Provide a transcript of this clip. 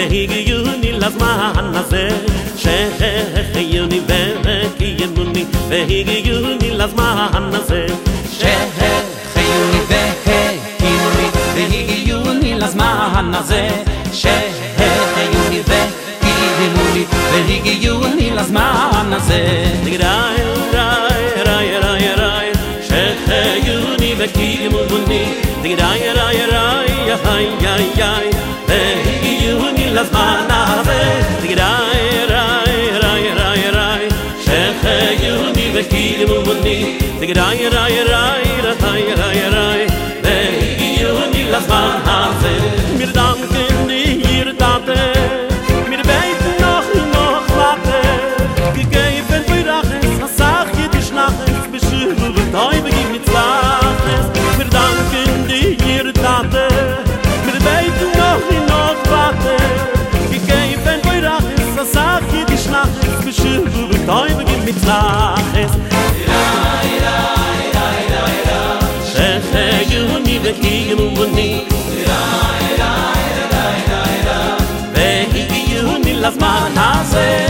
והגיוני לזמן הזה שהחיוני וקיימוני והגיוני לזמן הזה שהחיוני וקיימוני והגיוני לזמן הזה שהחיוני וקיימוני והגיוני לזמן הזה שהחיוני וקיימוני והגיוני לזמן הזה שהחיוני וקיימוני והגיוני לזמן הזה mir danken dir tate mir beten noch warte gegeben für das sag je die schlacht beschüren teube gib mit laches mir danken dir tate mir beten noch warte gegeben für das sag je die schlacht beschüren teube gib mit laches שהחיוני וקיימוני והגיוני לזמן הזה